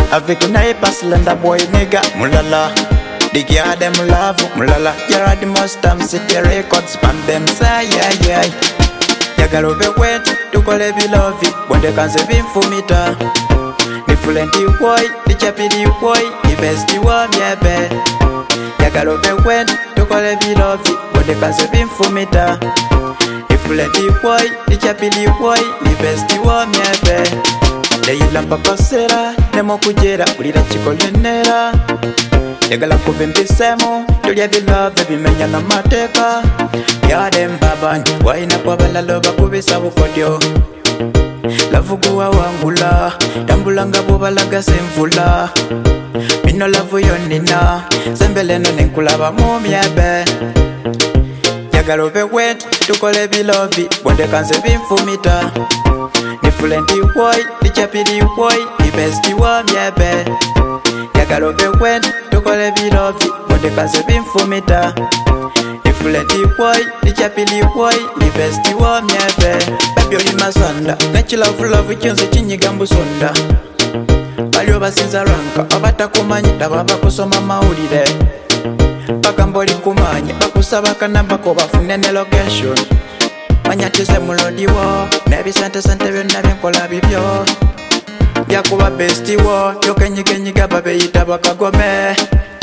Avec une pass landa boy nigga mulala. The girl them love mulala. You're the most time city records spam them say yeah. Yagalo be wet to call it love it. When they can say bim for me ta. The fulenti boy, the chapidi boy, the bestie one yeah be. Yagalo be wet to call it love it. When they can say bim for me ta. The fulenti boy, the chapidi boy, the bestie one yeah be. Leila mpakosera, nemo kujera, ulira chikolenera. Yagala kuvimpisemo, tulia bilove, bimenya na mateka. Yadem baban, waina kwa bala loba kubisa bukodyo. Lavuguwa wangula, tambulanga bubalaga semvula. Mino lavu yonina, zembeleno nenkulaba mumiebe. Yagala ube wet, tukole bilovi, bonde kanse bimfumita. The fulenti boy, the chapidi boy, the bestie one miebe. Yagalo be wet, to call a bit of it, but the cancer been for me ta. The fulenti boy, the chapidi boy, the bestie one miebe. Baby oli masanda, natural full of chance chinyi gambu sonda. Balioba sinza ranka, abata kumanyi, tababa kusoma maulide. Bakamboli kumanyi, bakusaba kanamba ko bafunene location. Manyatise mulodi wo, nebi sante byonna byenkola bibyo. Byakuba bestie wo, yokenyigenyiga babeyita bakagome.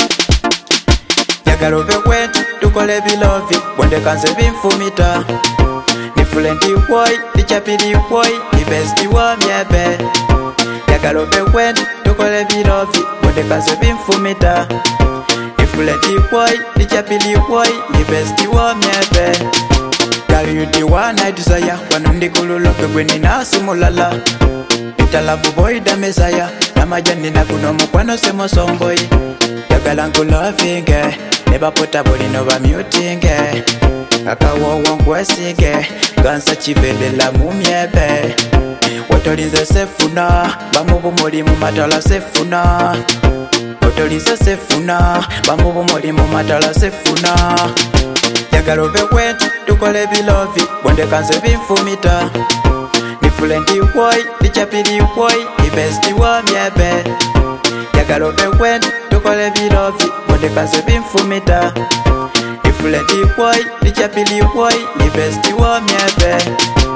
Yagala obe wet, tukole bilovi, bonde kanse bimfumita. The fulenti boy, the chapidi boy, the bestie wo miebe. Yagala obe wet, tukole bilovi, bonde kanse bimfumita. The fulenti boy, the chapidi boy, the bestie wo miebe. Girl, you the one I desire. Wanundi kululoke kweni nasi mulala. Ita love boy da mesaya. Namajani na kuno mukwano semo somboy. Yagala nkulovinge. Neba pota boli no ba mutinge. Kaka wawo nkwesige. Gansa chibele la mumiebe. Wotolinze sefuna. Bamubu moli mumatala sefuna. Wotolinze sefuna. Bamubu moli mumatala sefuna. Yagala obe wet, tukole bilovi, bonde kanse bimfumita. The fulenti boy, the chapidi boy, the bestie one miebe. Yagala obe wet, tukole bilovi, bonde kanse bimfumita. The fulenti boy, the chapidi boy, the bestie one miebe.